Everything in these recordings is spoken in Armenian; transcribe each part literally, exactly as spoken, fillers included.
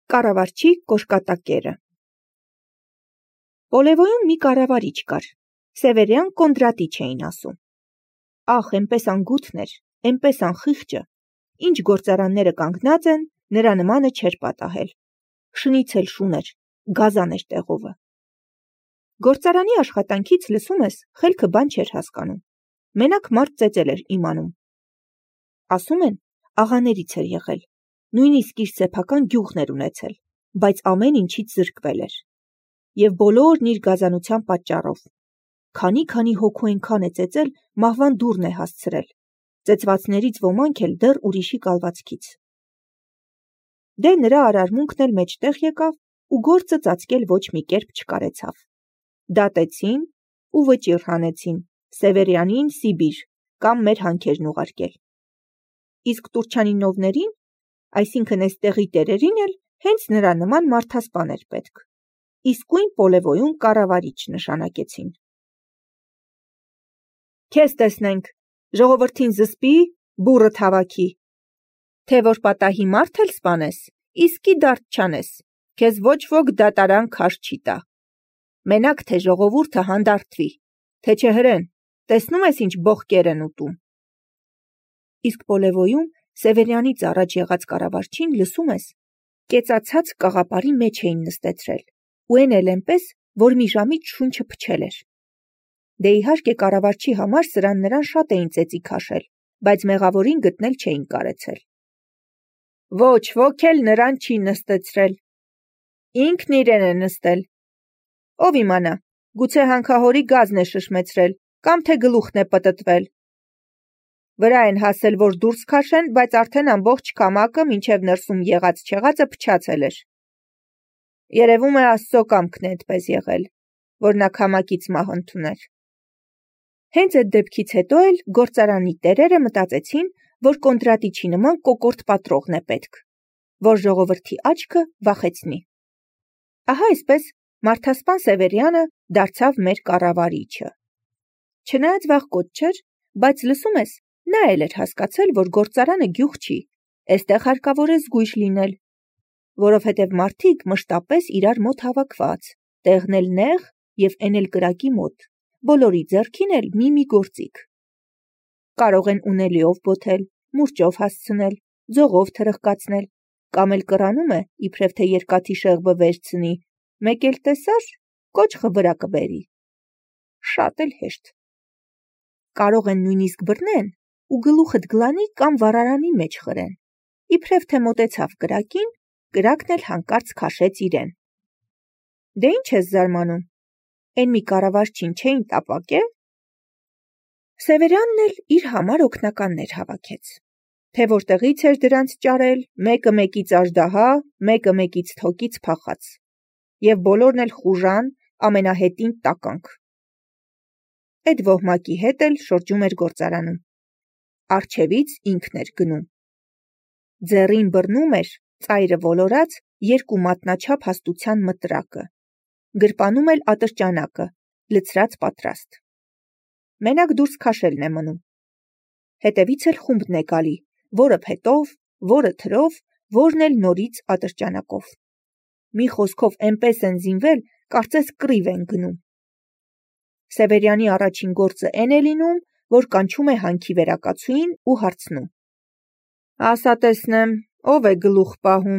Կառավարչի կոշկատակերը։ Պոլևոյում մի կառավարիչ կար, Սևերյան Կոնդրատիչ էին ասում։ Ախ, էնպես անգութն էր, էնպես անխիղճը, ինչ գործարանները կանգնած են, նրա նմանը չէր պատահել։ Շնից էլ շուն էր, գազան էր տեղովը։ Գործարանի աշխատանքից լսում ես, խելքը բան չէր հասկանում, մենակ մարդ ծեծել էր իմանում։ Ասում են, աղաներից էր եղել, նույնիսկ իր սեփական գյուղն էր ունեցել, բայց ամեն ինչից զրկվել էր։ Եվ բոլորն իր գազանության պատճառով։ Քանի-քանի հոգու այնքան է ծեծել, մահվան դուռն է հասցրել, ծեծվածներից ոմանք էլ դեռ ուրիշի կալվածքից։ Դե նրա արարմունքն էլ մեջտեղ եկավ ու գործը ծածկել ոչ մի կերպ չկարեցավ։ Դատեցին ու վճիռ հանեցին Սևերյանին Սիբիր կամ մեր հանքերն ուղարկել։ Իսկ Տուրչանինովներին, այսինքն էստեղի տերերին էլ հենց նրա նման մարդասպան էր պետք։ Իսկույն Պոլևոյում կառավարիչ նշանակեցին։ Քեզ տեսնենք, ժողովրդին զսպի, բուռը թավաքի։ Թե որ պատահի մարդ էլ սպանես, իսկի դարդ չանես, քեզ ոչ ոք դատարան քաշ չի տա։ Մենակ թե ժողովուրդը հանդարտվի, թե չհրեն, տեսնում ես ինչ բողկեր են ուտում։ Իսկ Պոլևոյում Սևերյանից առաջ եղած կառավարչին լսում ես, կեցացած կաղապարի մեջ էին նստեցրել, ու են էլ էնպես, որ մի ժամից շունչը փչել էր։ Դե իհարկե կառավարչի համար սրան նրան շատ էին ծեծի քաշել, բայց մեղավորին գտնել չէին կարեցել։ Ոչ ոք էլ նրան չի նստեցրել։ Ինքն իրեն է նստել։ Ով իմանա, գուցե հանքահորի գազն է շշմեցրել, կամ թե գլուխն է պտտվել։ Վրա են հասել, որ դուրս քաշեն, բայց արդեն ամբողջ քամակը մինչև ներսում եղած չեղածը փչացել էր։ Երևում է Աստծո կամքն է այդպես եղել, որ նա քամակից մահ ընդուներ։ Հենց այդ դեպքից հետո էլ գործարանի տերերը մտածեցին, որ Կոնդրատիչի նման կոկորտ պատրողն է պետք, որ ժողովրդի աչքը վախեցնի։ Ահա այսպես մարդասպան Սևերյանը դարձավ մեր կառավարիչը։ Չնայած վաղկոտ չէր, բայց լսում ես, նա էլ էր հասկացել, որ գործարանը գյուղ չի, էստեղ հարկավոր է զգույշ լինել, որովհետև մարդիկ մշտապես իրար մոտ հավաքված, տեղն էլ նեղ և էն էլ կրակի մոտ, բոլորի ձեռքին էլ մի-մի գործիք։ Կարող են ունելիով բոթել, մուրճով հասցնել, ձողով թրխկացնել, կամ էլ կռանում է, իբրև թե երկաթի շեղբը վերցնի, մեկ էլ տեսար, կոճղը վրա կբերի։ Շատ էլ հեշտ։ Կարող են նույնիսկ բռնեն ու գլուխդ գլանի կամ վառարանի մեջ խրեն, իբրև թե մոտեցավ կրակին, կրակն էլ հանկարծ քաշեց իրեն։ Դե ինչ ես զարմանում, էն մի կառավարչին չէին տապակել։ Սևերյանն էլ իր համար օգնականներ հավաքեց, թե որտեղից էր դրանց ճարել, մեկը մեկից աժդահա, մեկը մեկից թոկից փախած, և բոլորն էլ խուժան, ամենահետին տականք։ Էդ ոհմակի հետ էլ շրջում էր գործարանում։ Առջևից ինքն էր գնում։ Ձեռին բռնում էր, ծայրը ոլորած, երկու մատնաչափ հաստության մտրակը, գրպանում էլ ատրճանակը, լցրած պատրաստ։ Մենակ դուրս քաշելն է մնում։ Հետևից էլ խումբն է գալի, որը փետով, որը թրով, որն էլ նորից ատրճանակով։ Մի խոսքով էնպես են զինվել, կարծես կռիվ են գնում։ Սևերյանի առաջին գործը էն է լինում, որ կանչում է հանքի վերակացուին ու հարցնում. Ասա տեսնեմ, ով է գլուխ պահում։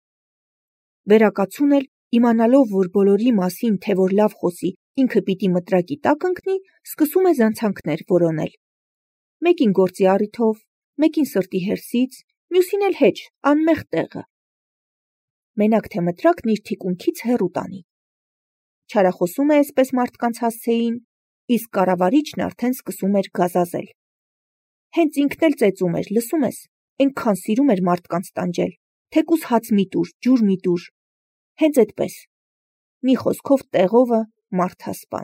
Վերակացուն էլ, իմանալով, որ բոլորի մասին, թե որ լավ խոսի, ինքը պիտի մտրակի տակ ընկնի, սկսում է զանցանքներ որոնել։ Մեկին գործի առիթով, մեկին սրտի հերսից, մյուսին էլ հեչ, անմեղ տեղը։ Մենակ թե մտրակն իր թիկունքից հեռու տանի։ Չարախոսում է այսպես մարդկանց հասցեին, իսկ կառավարիչն արդեն սկսում էր գազազել։ Հենց ինքն էլ ծեծում էր, լսում ես, այնքան սիրում էր մարդկանց տանջել, թեկուզ հաց մի տուր, ջուր մի տուր, հենց այդպես։ Մի խոսքով տեղովը մարդասպան։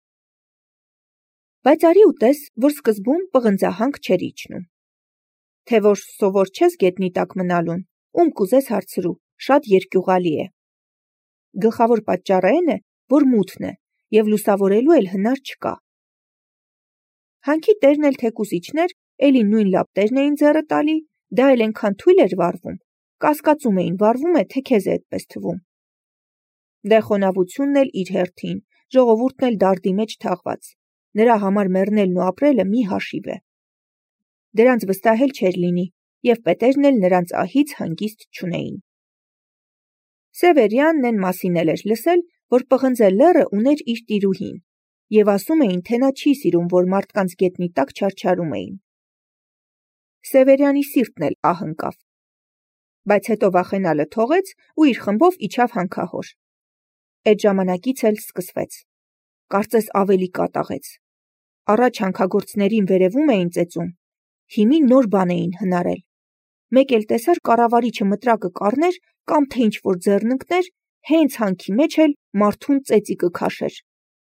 Բայց արի ու տես, որ սկզբում պղնձահանք չէր իջնում։ Թե որ սովոր չես գետնի տակ մնալուն, ում կուզես հարցրու, շատ երկյուղալի է։ Գլխավոր պատճառը էն է, որ մութն է, և լուսավորելու էլ հնար չկա։ Հանքի տերն էլ թեկուզ իջներ, էլի նույն լապտերն էին ձեռը տալի, դա էլ ենքան թույլ էր վարվում, կասկածում էին, վարվում է, թե քեզ է այդպես թվում։ Դե խոնավությունն էլ իր հերթին, ժողովուրդն էլ դարդի մեջ թաղված, նրա համար մեռնելն ու ապրելը մի հաշիվ է։ Դրանց վստահել չէր լինի, և պետերն էլ նրանց ահից հանգիստ չունեին։ Սևերյանն են մասին էլ էր լսել, որ Պղնձե լեռը ուներ իր տիրուհին, և ասում էին, թե նա չի սիրում, որ մարդկանց գետնի տակ չարչարում էին։ Սևերյանի սիրտն էլ ահ ընկավ, բայց հետո վախենալը թողեց ու իր խմբով իջավ հանքահոր։ Այդ ժամանակից էլ սկսվեց։ Կարծես ավելի կատաղեց։ Առաջ հանքագործներին վերևում էին ծեծում, հիմի նոր բան էին հնարել։ Մեկ էլ տեսար կառավարիչը մտրակը կառներ կամ թե ինչ-որ ձեռնընկներ, հենց հանքի մեջ էլ մարդուն ծեծիկը քաշեր։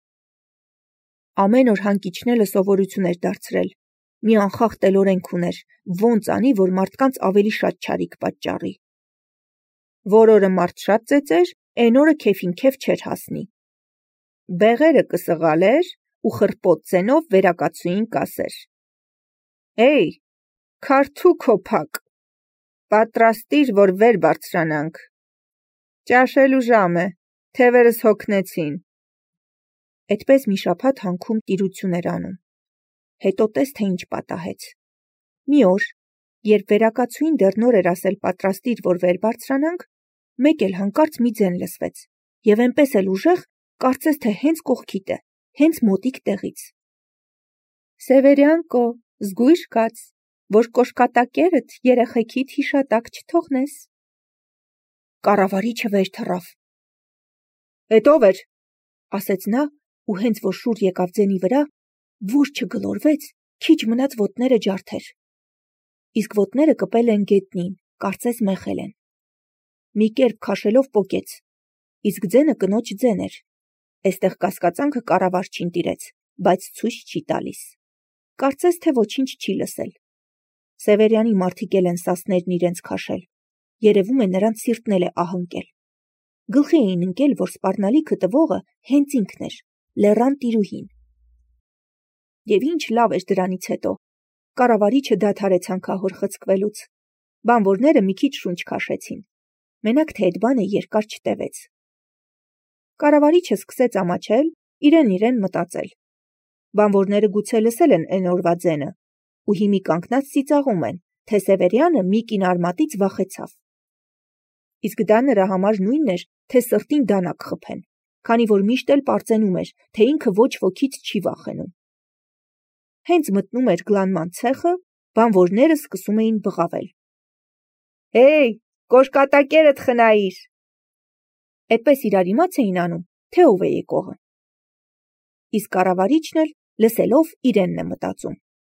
Ամեն օր հանք իջնելը սովորություն էր դարձրել։ Մի անխախտ օրենք ուներ, ոնց անի, որ մարդկանց ավելի շատ չարիք պատճառի։ Որ օրը մարդ շատ ծեծեր, այն օրը քեֆին քեֆ չէր հասնի։ Բեղերը կսղալեր ու խրպոտ ձենով վերակացուին կասեր. «Էй, քարթու քոփակ, պատրաստիր, որ վեր բարձրանանք։ Ճաշելու ժամ է, թևերս հոգնեցին»։ Այդպես մի շաբաթ հանքում տիրություն էր անում։ Հետո տես թե ինչ պատահեց։ Մի օր, երբ վերակացուին դեռ նոր էր ասել պատրաստիր, որ վեր բարձրանանք, մեկ էլ հանկարծ մի ձեն լսվեց, և այնպես էլ ուժեղ, կարծես թե հենց կողքիդ է, հենց մոտիկ տեղից։ Սևերյան կո, զգույշ կաց, որ կոշկատակերդ երեխեքիդ հիշատակ չթողնես։ Կառավարիչը վեր թռավ։ Էդ ով էր, ասեց նա, ու հենց որ շուռ եկավ ձենի վրա, որ չգլորվեց, քիչ մնաց ոտները ջարդեր։ Իսկ ոտները կպել են գետնին, կարծես մեխել են։ Մի կերպ քաշելով պոկեց, իսկ ձենը կնոջ ձեն էր։ Էստեղ կասկածանքը կառավարչին տիրեց, բայց ցույց չի տալիս։ Կարծես թե ոչինչ չի լսել։ Սևերյանի մարդիկ էլ են սասներն իրենց քաշել։ Երևում է նրանց սիրտն էլ է ահ ընկել։ Գլխի էին ընկել, որ սպառնալիքը տվողը հենց ինքն էր, լեռան տիրուհին։ Եվ ինչ լավ էր դրանից հետո։ Կառավարիչը դադարեց հանքահոր խցկվելուց։ Բանվորները մի քիչ շունչ քաշեցին։ Մենակ թե այդ բանը երկար չտևեց։ Կառավարիչը սկսեց ամաչել, իրեն-իրեն մտածել։ Բանվորները գուցե լսել են այն օրվա ձենը, ու հիմի կանգնած ծիծաղում են, թե Սևերյանը մի կին արմատից վախեցավ։ Իսկ դա նրա համար նույնն էր, թե սրտին դանակ խփեն, քանի որ միշտ էլ պարծենում էր, թե ինքը ոչ ոքից չի վախենում։ Հենց մտնում էր գլանման ցեխը, բանվորները սկսում էին բղավել. «Հեյ, կոշկատակերդ խնայիր»։ Այդպես իրար իմաց էին անում, թե ով է եկողը։ Իսկ կառավարիչն էլ լսելով իրենն է մտածում.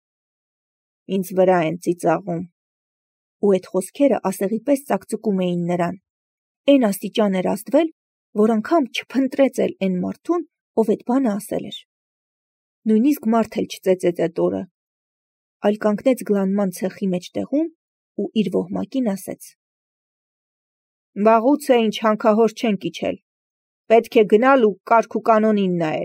ինձ վրա են ծիծաղում։ Ու այդ խոսքերը ասեղի պես ծակծկում էին նրան։ Այն աստիճան էր ազդվել, որ անգամ չփնտրեց էլ այն մարդուն, ով այդ բանը ասել էր։ Նույնիսկ մարդ էլ չծեծեց այդ օրը, այլ կանգնեց գլանման ցեխի մեջտեղում ու իր ոհմակին ասեց. «Վաղուց է ինչ հանքահոր չենք իջել, պետք է գնալ ու կարգ ու կանոնին նայել»։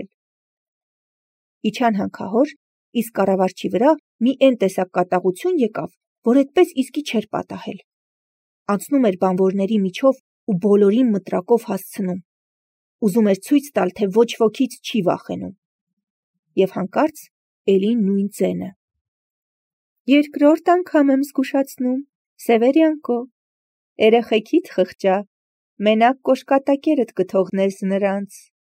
Իջան հանքահոր, իսկ կառավարչի վրա մի էն տեսակ կատաղություն եկավ, որ այդպես իսկի չէր պատահել։ Անցնում էր բանվորների միջով ու բոլորին մտրակով հասցնում։ Ուզում էր ցույց տալ, թե ոչ ոքից չի վախենում։ Եվ հանկարծ էլի նույն ձենը. «Երկրորդ անգամ եմ զգուշացնում, Սևերյան կո, երեխեքիդ խղճա, մենակ կոշկատակերդ կթողնես նրանց»։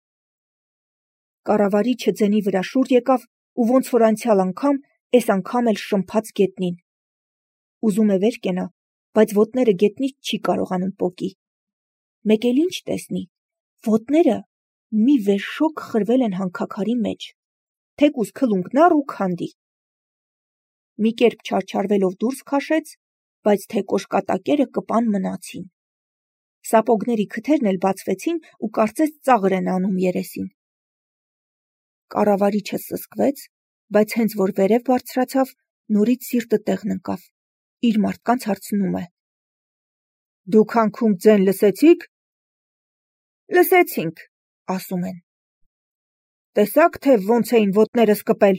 Կառավարիչը ձենի վրա շուռ եկավ ու ոնց որ անցյալ անգամ, էս անգամ էլ շրմփաց գետնին։ Ուզում է վեր կենա, բայց ոտները գետնից չի կարողանում պոկի։ Մեկ էլ ինչ տեսնի, ոտները մի վերշոք խրվել են հանքաքարի մեջ, թեկուզ քլունգն առ ու քանդի։ Մի կերպ չարչարվելով դուրս քաշեց, բայց թե կոշկատակերը կպան մնացին։ Սապոգների քթերն էլ բացվեցին ու կարծես ծաղր են անում երեսին։ Կառավարիչը սսկվեց, բայց հենց որ վերև բարձրացավ, նորից սիրտը տեղն ընկավ, իր մարդկանց հարցնում է. «Դուք հանքում ձեն լսեցի՞ք»։ «Լսեցինք», ասում են։ «Տեսաք, թե ոնց էին ոտներս կպել»։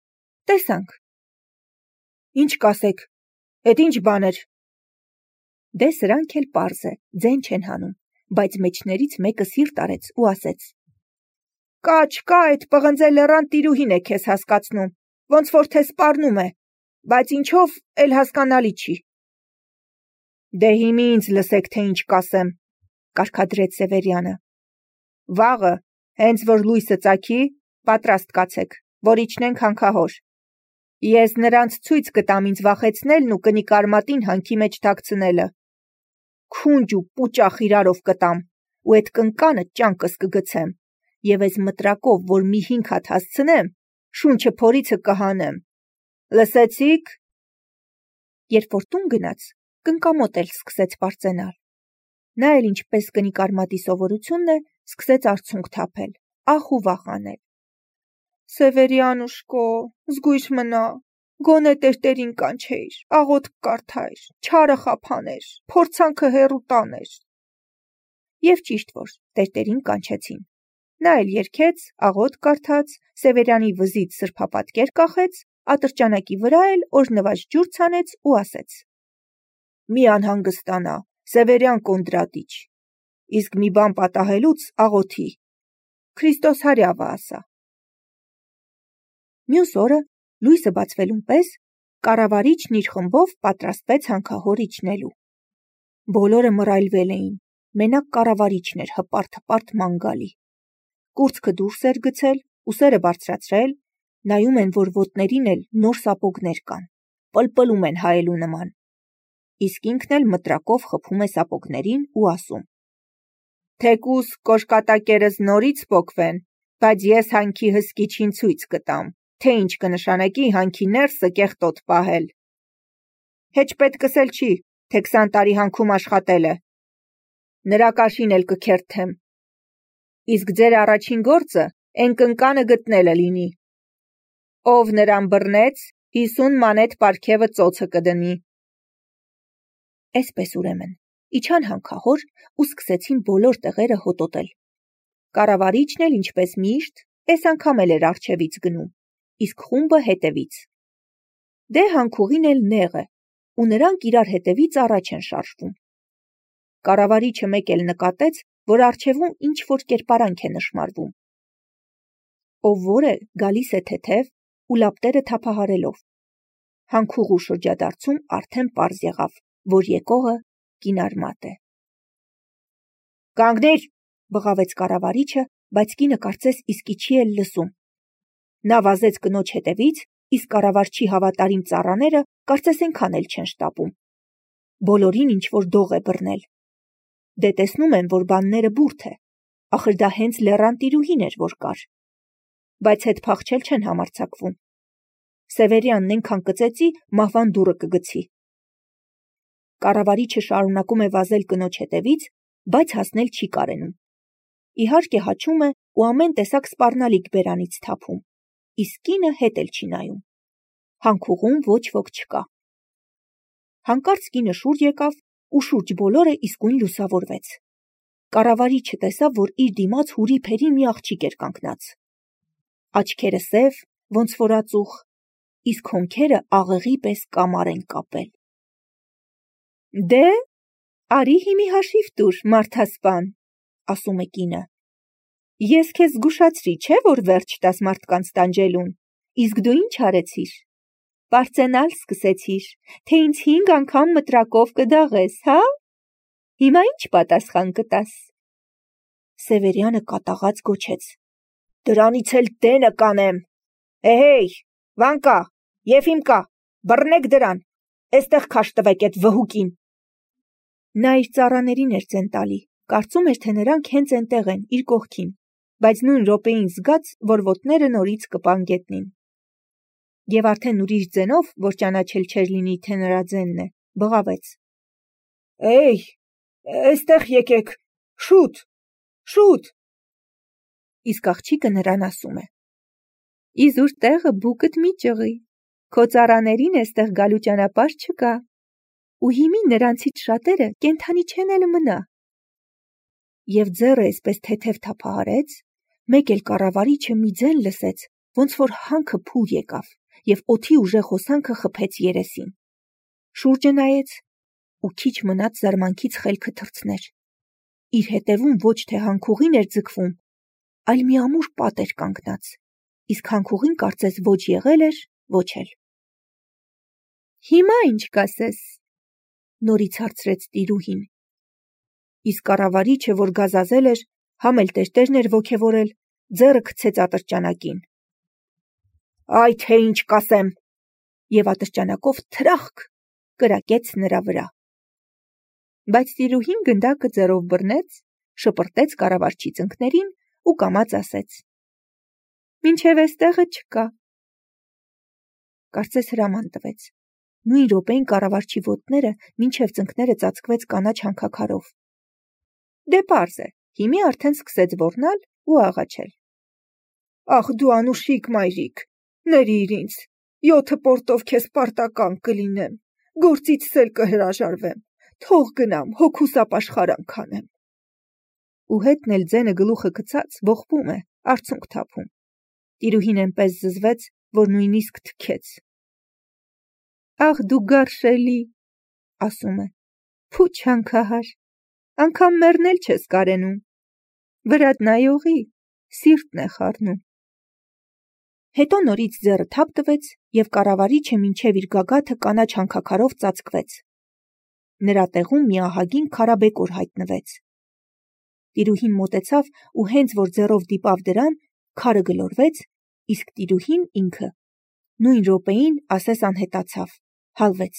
«Տեսանք»։ «Ինչ կասեք, էդ ինչ բան էր»։ Դե սրանք էլ պարզ է, ձեն չեն հանում, բայց մեջներից մեկը սիրտ արեց ու ասեց. Կա չկա այդ պղնձե լեռան տիրուհին է քեզ հասկացնում, ոնց որ թե սպառնում է, բայց ինչով էլ հասկանալի չի։ Դե հիմի ինձ լսեք, թե ինչ կասեմ, կարգադրեց Սևերյանը։ Վաղը, հենց որ լույսը ծագի, պատրաստ կացեք, որ իջնենք հանքահոր։ Ես նրանց ցույց կտամ ինձ վախեցնելն ու կնիկ արմատին հանքի մեջ թաքցնելը։ Քունջ ու պուճախ իրարով կտամ, ու այդ կնկանը ճանկս կգցեմ, եւ այս մտրակով, որ մի հինգ հատ հասցնեմ, շունչը փորիցը կհանեմ։ Լսեցի՞ք։ Երբ որ տուն գնաց, կնկամոտ էլ սկսեց պարծենալ։ Նա էլ ինչպես կնիկ արմատի սովորությունն է, սկսեց արցունք թափել, ախ ու վախ անել։ Սևերյանուշկո, զգույշ մնա, գոնե տերտերին կանչեիր, աղոթք կարդայր, չարը խափաներ, փորձանքը հեռու տաներ։ Եվ ճիշտ որ տերտերին կանչեցին։ Նա էլ երգեց, աղոթք կարդաց, Սևերյանի վզից սրբապատկեր կախեց, ատրճանակի վրա էլ օրհնված ջուր ցանեց ու ասեց. Մի անհանգստանա, Սևերյան Կոնդրատիչ, իսկ մի բան պատահելուց աղոթի, Քրիստոս հարյավը ասա։ Մյուս օրը լույսը բացվելուն պես կառավարիչն իր խմբով պատրաստվեց հանքահոր իջնելու։ Բոլորը մռայլվել էին, մենակ կառավարիչն էր հպարտ-հպարտ ման գալի։ Կուրծքը դուրս էր գցել, ուսերը բարձրացրել, նայում են, որ ոտներին էլ նոր սապոգներ կան, պլպլում են հայելու նման։ Իսկ ինքն էլ մտրակով խփում է սապոգներին ու ասում. Թեկուս կոշկատակերս նորից պոկվեն, բայց ես հանքի հսկիչին ցույց կտամ, թե ինչ կնշանակի հանքի ներսը կեղտոտ պահել։ Հեչ պետքս էլ չի, թե քսան տարի հանքում աշխատել է։ Նրա կաշին էլ կքերթեմ։ Իսկ ձեր առաջին գործը էն կնկանը գտնելը լինի։ Ով նրան բռնեց, հիսուն մանեթ պարգևը ծոցը կդնի։ Էսպես ուրեմն, իջան հանքահոր ու սկսեցին բոլոր տեղերը հոտոտել։ Կառավարիչն էլ ինչպես միշտ, այս անգամ էլ էր առջևից գնում, իսկ խումբը հետևից։ Դե հանքուղին էլ նեղ է, ու նրանք իրար հետևից առաջ են շարժվում։ Կառավարիչը մեկ էլ նկատեց, որ առջևում ինչ որ կերպարանք է նշմարվում։ Ով որ է գալիս է թեթև ու լապտերը թափահարելով։ Հանքուղու շրջադարձում արդեն պարզ եղավ, որ եկողը կինարմատ է։ Կանգնիր, բղավեց կառավարիչը, բայց կինը կարծես իսկի չի էլ լսում։ Նա վազեց կնոջ հետևից, իսկ կառավարչի հավատարիմ ծառաները կարծես այնքան էլ չեն շտապում։ Բոլորին ինչ որ դող է բռնել։ Դե տեսնում են, որ բանները բուրդ է, ախր դա հենց լեռան տիրուհին էր, որ կար։ Բայց հետ փախչել չեն համարձակվում։ Սևերյանն այնքան կծեցի, մահվան դուռը կգցի։ Կառավարիչը շարունակում է վազել կնոջ հետևից, բայց հասնել չի կարենում։ Իհարկե հաչում է ու ամեն տեսակ սպառնալիք բերանից թափում, իսկ կինը հետ էլ չի նայում։ Հանքուղում ոչ ոք չկա։ Հանկարծ կինը շուրջ եկավ ու շուրջ բոլորը իսկույն լուսավորվեց։ Կառավարիչը տեսավ, որ իր դիմաց հուրի փերի մի աղջիկ էր կանգնած։ Աչքերը սև, ոնց որ ածուխ, իսկ հոնքերը աղեղի պես կամար են կապել։ Դե, արի հիմի հաշիվ տուր, մարդասպան, ասում է կինը։ Ես քեզ զգուշացրի, չէ՞ որ վերջ տաս մարդկանց տանջելուն, իսկ դու ինչ արեցիր։ Պարծենալ սկսեցիր, թե ինձ հինգ անգամ մտրակով կդաղես, հա։ Հիմա ինչ պատասխան կտաս։ Սևերյանը կատաղած գոչեց. Դրանից էլ տենը կանեմ։ Էհեյ, Վանկա, Եֆիմկա, բռնեք դրան, էստեղ քաշ տվեք այդ վհուկին։ Նա իր ծառաներին էր ձեն տալի, կարծում էր, թե նրանք հենց այնտեղ են, իր կողքին, բայց նույն րոպեին զգաց, որ ոտները նորից կպան գետնին։ Եվ արդեն ուրիշ ձենով, որ ճանաչել չէր լինի, թե նրա ձենն է, բղավեց. Էյ, էստեղ եկեք, շուտ, շուտ։ Իսկ աղջիկը նրան ասում է. Իզուր տեղը բուկդ մի ճղի, քո ծառաներին էստեղ գալու ճանապարհ չկա, ու հիմի նրանցից շատերը կենդանի չեն էլ մնա։ Եվ ձեռը այսպես թեթև թափահարեց, մեկ էլ կառավարիչը մի ձեն լսեց, ոնց որ հանքը փուլ եկավ, եւ օդի ուժեղ հոսանքը խփեց երեսին։ Շուրջը նայեց, ու քիչ մնաց զարմանքից խելքը թռցներ։ Իր հետևում ոչ թե հանքուղին էր ձգվում, այլ մի ամուր պատ էր կանգնած, իսկ հանքուղին կարծես ոչ եղել էր, ոչ էլ։ Հիմա ինչ կասես, նորից հարցրեց տիրուհին։ Իսկ կառավարիչը, որ գազազել էր, համ էլ տերտերն էր ոգևորել, ձեռը գցեց ատրճանակին։ Այ թե ինչ կասեմ, եւ ատրճանակով թրախկ կրակեց նրա վրա։ Բայց տիրուհին գնդակը ձեռով բռնեց, շպրտեց կառավարչի ծնկներին ու կամաց ասեց. Մինչև էստեղը չկա։ Կարծես հրաման տվեց։ Նույն րոպեին կառավարչի ոտները մինչև ծնկները ծածկվեց կանաչ հանքաքարով։ Դե պարզ է, հիմի արդեն սկսեց ոռնալ ու աղաչել։ Ախ դու անուշիկ մայրիկ, ներիր ինձ, յոթը պորտով քեզ պարտական կլինեմ, գործիցս էլ կհրաժարվեմ, թող գնամ, հոգուս ապաշխարանք անեմ։ Ու հետն էլ ձենը գլուխը գցած ողբում է, արցունք թափում։ Տիրուհին այնպես զզվեց, որ նույնիսկ թքեց։ Ախ դու գարշելի, ասում է, փուչ հանքահար, անգամ մեռնել չես կարենում, վրադ նայողի սիրտն է խառնում։ Հետո նորից ձեռը թափ տվեց և կառավարիչը մինչև իր գագաթը կանաչ հանքաքարով ծածկվեց։ Նրա տեղում մի ահագին քարաբեկոր հայտնվեց։ Տիրուհին մոտեցավ ու հենց որ ձեռով դիպավ դրան, քարը գլորվեց, իսկ տիրուհին ինքը նույն րոպեին ասես անհետացավ, հալվեց։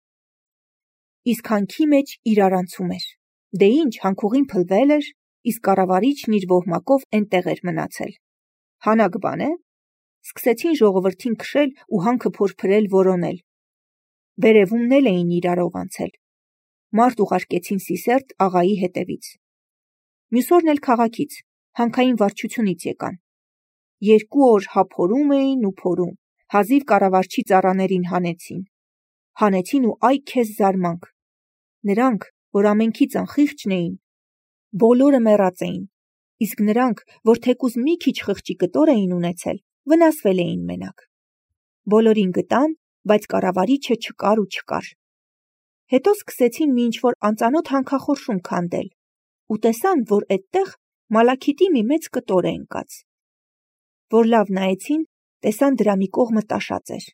Իսկ հանքի մեջ իրարանցում էր։ Դե ինչ, հանքուղին փլվել էր, իսկ կառավարիչն իր ոհմակով էնտեղ էր մնացել։ Հանակ բան է։ Սկսեցին ժողովրդին քշել ու հանքը փորփրել որոնել։ Վերևումն էլ էին իրարով անցել։ Մարդ ուղարկեցին Սիսերտ աղայի հետևից։ Մյուս օրն էլ քաղաքից, հանքային վարչությունից եկան։ Երկու օր հա փորում էին ու փորում, հազիվ կառավարչի ծառաներին հանեցին։ Հանեցին ու այ քեզ զարմանք։ Նրանք, որ ամենքից անխիղճն էին, բոլորը մեռած էին, իսկ նրանք, որ թեկուզ մի քիչ խղճի կտոր էին ունեցել, վնասվել էին մենակ։ Բոլորին գտան, բայց կառավարիչը չկար ու չկար։ Հետո սկսեցին մի ինչ-որ անծանոթ հանքախորշում քանդել ու տեսան, որ այդտեղ մալաքիտի մի մեծ կտոր է ընկած։ Որ լավ նայեցին, տեսան դրա մի կողմը տաշած էր։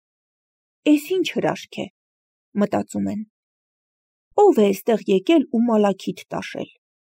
Էս ինչ հրաշք է, մտածում են։ Ո՞վ է այստեղ եկել ու մալաքիտ տաշել։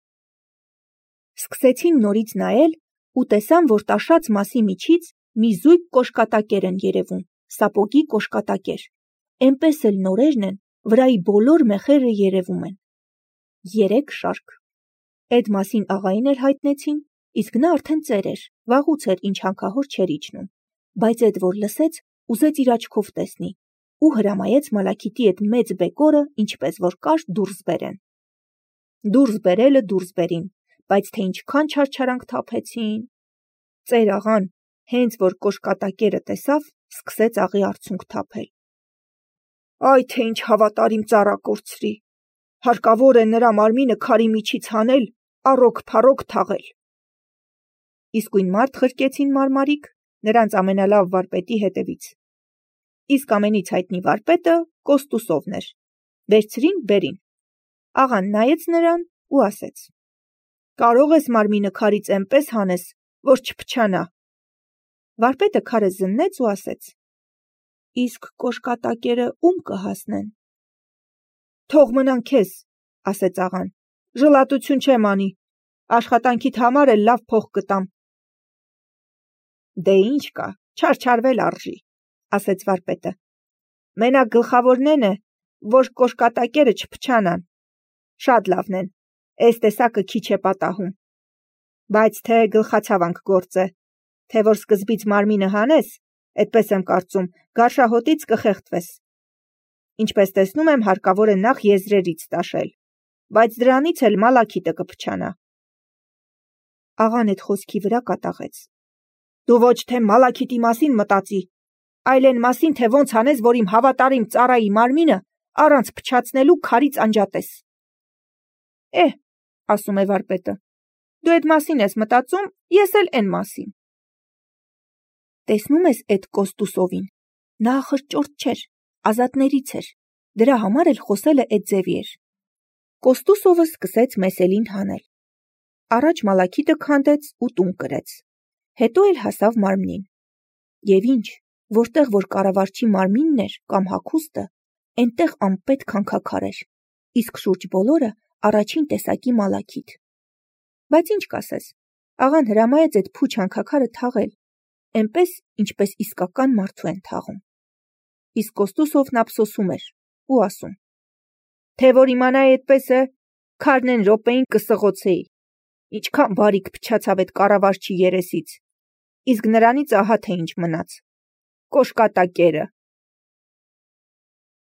Սկսեցին նորից նայել ու տեսան, որ տաշած մասի միջից մի զույգ կոշկատակեր են երևում, սապոգի կոշկատակեր, էնպես էլ նորերն են, վրայի բոլոր մեխերը երևում են։ Երեք շարք։ Այդ մասին աղային էլ հայտնեցին, իսկ նա արդեն ծեր էր, վաղուց էր ինչ հանքահոր չէր իջնում, բայց այդ որ լսեց, ուզեց իր աչքով տեսնի ու հրամայեց մալաքիտի այդ մեծ բեկորը, ինչպես որ կար, դուրս բերեն։ Դուրս բերելը դուրս բերին, բայց թե ինչքան չարչարանք թափեցին։ Ծեր աղան, հենց որ կոշկատակերը տեսավ, սկսեց աղի արցունք թափել։ Այ թե ինչ հավատարիմ ծառա կորցրի։ Հարկավոր է նրա մարմինը քարի միջից հանել, առոք-փառոք թաղել։ Իսկույն մարդ խրկեցին մարմարիկ, նրանց ամենալավ վարպետի հետևից։ Իսկ ամենից հայտնի վարպետը Կոստուսովն էր։ Վերցրին, բերին։ Աղան նայեց նրան ու ասեց. Կարող ես մարմինը քարից էնպես հանես, որ չփչանա։ Վարպետը քարը զննեց ու ասեց. Իսկ կոշկատակերը ում կհասնեն։ Թող մնան քեզ, ասեց աղան, ժլատություն չեմ անի, աշխատանքիդ համար էլ լավ փող կտամ։ Դե ինչ կա, չարչարվել արժի, ասեց վարպետը։ Մենակ գլխավորն են է, որ կոշկատակերը չփչանան։ Շատ լավն են, այս տեսակը քիչ է պատահում։ Բայց թե գլխացավանք գործ է, թե որ սկզբից մարմինը հանես, այդպես եմ կարծում, գարշահոտից կխեղդվես։ Ինչպես տեսնում եմ, հարկավոր է նախ եզրերից տաշել, բայց դրանից էլ մալաքիտը կփչանա։ Աղան այդ խոսքի վրա կատաղեց։ Դու ոչ թե մալաքիտի մասին մտածի, այլ այն մասին, թե ոնց անես, որ իմ հավատարիմ ծառայի մարմինը առանց փչացնելու քարից անջատես։ Էհ, ասում է վարպետը, դու այդ մասին ես մտածում, ես էլ այն մասին։ Տեսնում ես այդ Կոստուսովին, նա ախր ճորտ չէր, ազատներից էր, Դրա համար էլ խոսելը էդ ձևի էր։ Կոստուսովը սկսեց մեսելին հանել։ Առաջ մալաքիտը քանդեց ու տուն կրեց։ Հետո էլ հասավ մարմնին։ Եվ ինչ, որտեղ որ կառավարչի մարմինն էր կամ հագուստը, այնտեղ անպետ քանքաքար էր, իսկ շուրջ բոլորը առաջին տեսակի մալաքիտ։ Բայց ինչ կասես, աղան հրամայեց այդ փուչ հանքաքարը թաղել, այնպես, ինչպես իսկական մարդու են թաղում։ Իսկ Կոստուսովն ափսոսում էր ու ասում. Թե որ իմանայի այդպես է, քարն են րոպեին կսղոցեի, ինչքան բարիք փչացավ այդ կառավարչի երեսից, իսկ նրանից ահա թե ինչ մնաց, կոշկատակերը։